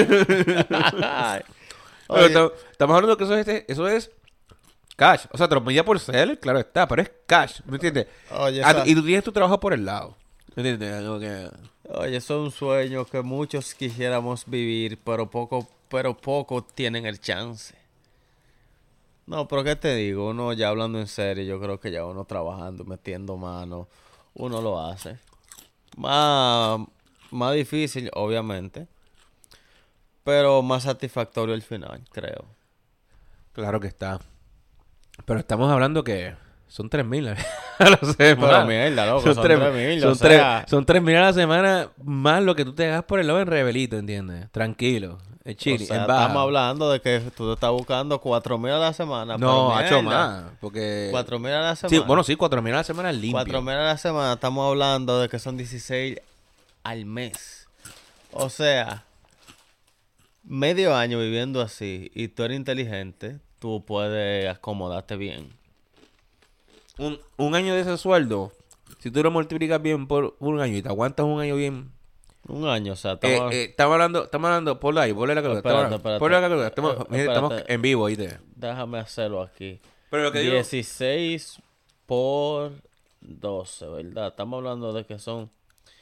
Pero Oye, estamos hablando que eso es cash. O sea, te lo pedía por cel, claro está, pero es cash, ¿me entiendes? oye, Y tú tienes tu trabajo por el lado. ¿Me entiendes? Como que... oye, eso es un sueño que muchos quisiéramos vivir, pero poco tienen el chance. No, pero ¿qué te digo? Uno ya hablando en serio, yo creo que ya uno trabajando, metiendo mano, uno lo hace. Más, más difícil, obviamente, pero más satisfactorio al final, creo. Claro que está. Pero estamos hablando que son 3.000 a la Pero semana. mierda, loco, son 3.000, 3,000, son o sea, 3.000 a la semana más lo que tú te hagas por el lado en Rebelito, ¿entiendes? Tranquilo, en o chile, sea, en estamos baja. hablando de que tú te estás buscando 4,000 a la semana, pero No, ha hecho mierda, más, porque... 4,000 a la Sí, semana. bueno, sí, 4.000 a la semana limpio. 4,000 a la semana, estamos hablando de que son 16 al mes. O sea, medio año viviendo así y tú eres inteligente, tú puedes acomodarte bien. Un año de ese sueldo, si tú lo multiplicas bien por un año y te aguantas un año bien... Un año, o sea, Estamos hablando, ponle la calculadora. Espérate. Ponle la calculadora. Mira, estamos Espérate. en vivo, ¿oíste? Déjame hacerlo aquí. Pero lo que digo... 16 por 12, ¿verdad? Estamos hablando de que son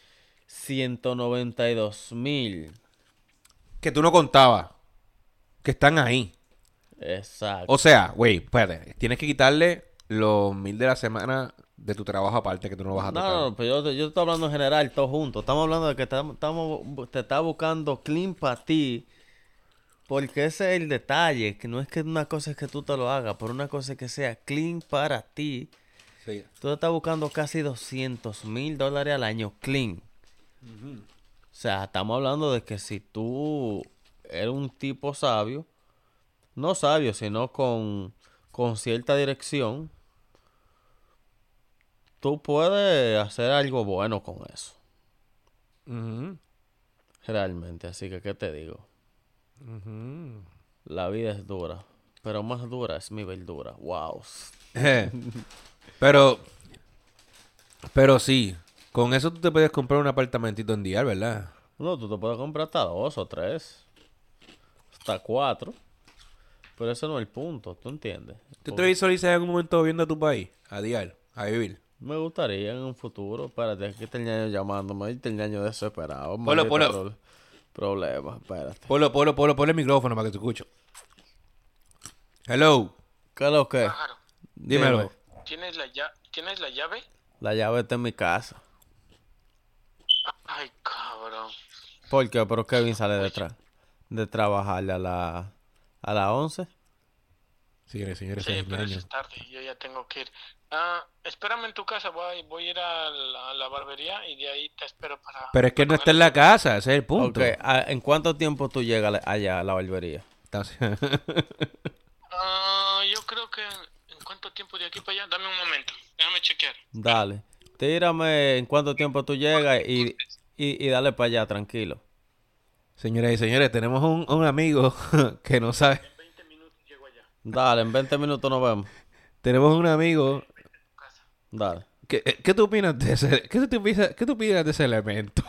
192,000. Que tú no contabas. Que están ahí. Exacto. O sea, güey, espérate. Tienes que quitarle los 1.000 de la semana de tu trabajo aparte que tú no vas a tocar. No, pero yo estoy hablando en general, todo junto. Estamos hablando de que te está buscando clean para ti. Porque ese es el detalle, que no es que una cosa es que tú te lo hagas, pero una cosa es que sea clean para ti. Sí. Tú te estás buscando casi $200,000 al año clean. O sea, estamos hablando de que si tú eres un tipo sabio, no sabio, sino con cierta dirección, tú puedes hacer algo bueno con eso. Ujú, Realmente, así que, ¿qué te digo? ujú. La vida es dura, pero más dura es mi verdura. Wow. Pero, pero sí, con eso tú te puedes comprar un apartamentito en Dial, ¿verdad? No, tú te puedes comprar hasta 2 o 3, hasta 4, pero ese no es el punto, ¿tú entiendes? ¿Tú te visualizas en algún momento viendo a tu país? A Dial, a vivir. Me gustaría en un futuro, espérate, aquí está el ñaño llamándome, ahí está el ñaño desesperado. Ponlo. Problema, espérate. Ponle el micrófono para que te escuche. Hello, ¿Qué es lo que? Pájaro, dímelo. ¿tienes ¿tienes la llave? La llave está en mi casa. Ay, cabrón. ¿Por qué? Pero Kevin sale de trabajarle a las 11. Señores, Sí, ese pero eso ñaño. es tarde, yo ya tengo que ir. Espérame en tu casa, voy a ir a la barbería y de ahí te espero para... Pero es que él no está en la casa, ese es el punto. Ok, ¿en cuánto tiempo tú llegas allá a la barbería? Yo creo que... ¿En cuánto tiempo de aquí para allá? Dame un momento, déjame chequear. Dale. Tírame en cuánto tiempo tú llegas y dale para allá, tranquilo. Señoras y señores, tenemos un amigo que no sabe. En 20 minutos llego allá, Dale, en 20 minutos nos vemos. Tenemos un amigo. casa. Dale. ¿Qué tú opinas de ese? ¿Qué tú opinas de ese elemento?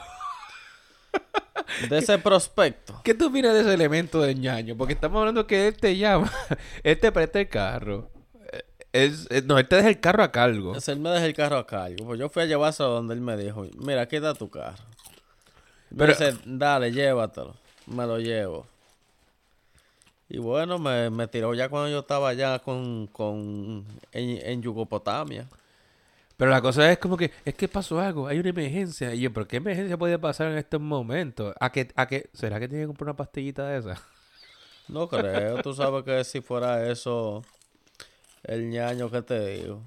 De ese prospecto. ¿Qué tú opinas de ese elemento de ñaño? Porque estamos hablando que él te llama, él te presta el carro. No, él te deja el carro a cargo. Él me deja el carro a cargo. Pues yo fui a llevárselo donde él me dijo, mira, aquí está tu carro. Me Pero- dice, dale, llévatelo. Me lo llevo. Y bueno, me tiró ya cuando yo estaba allá en Yugopotamia. Pero la cosa es como que, es que pasó algo, hay una emergencia. Y yo, ¿pero qué emergencia puede pasar en estos momentos? ¿Será que tiene que comprar una pastillita de esa? No creo, tú sabes que si fuera eso, el ñaño que te digo.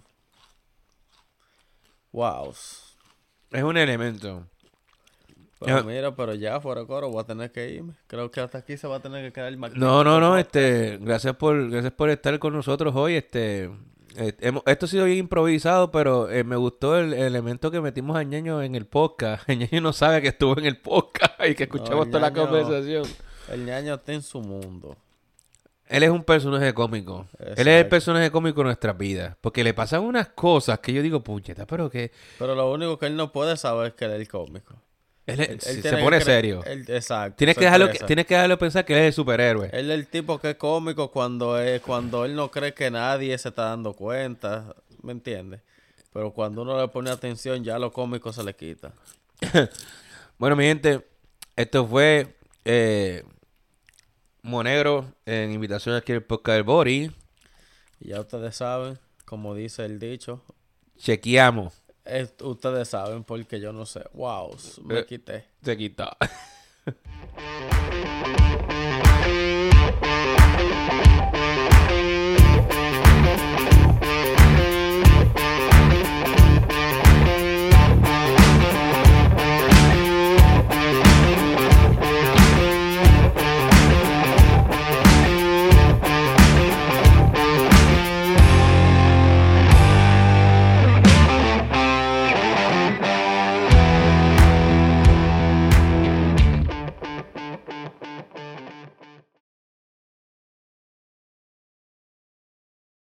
Wow. Es un elemento. Pero mira, pero ya fuera de coro voy a tener que irme. Creo que hasta aquí se va a tener que quedar el No, maldito podcast. gracias por estar con nosotros hoy, esto ha sido bien improvisado, pero me gustó el elemento que metimos a Ñeño en el podcast. Ñeño no sabe que estuvo en el podcast y que No, escuchamos toda la conversación. el ñaño está en su mundo. Él es un personaje cómico. Él es el Exacto. personaje cómico de nuestras vidas. Porque le pasan unas cosas que yo digo, puñeta, pero que Pero lo único que él no puede saber es que él es el cómico. se tiene que pone serio. Exacto. Tienes se que expresa. tienes que dejarlo pensar que él es el superhéroe. Él es el tipo que es cómico cuando él no cree que nadie se está dando cuenta, ¿me entiendes? Pero cuando uno le pone atención, ya lo cómico se le quita. Bueno, mi gente, esto fue Monegro en invitación aquí al podcast del Bori. Y ya ustedes saben, como dice el dicho, Chequeamos. ustedes saben porque yo no sé. Wow, me quité. Se quitó.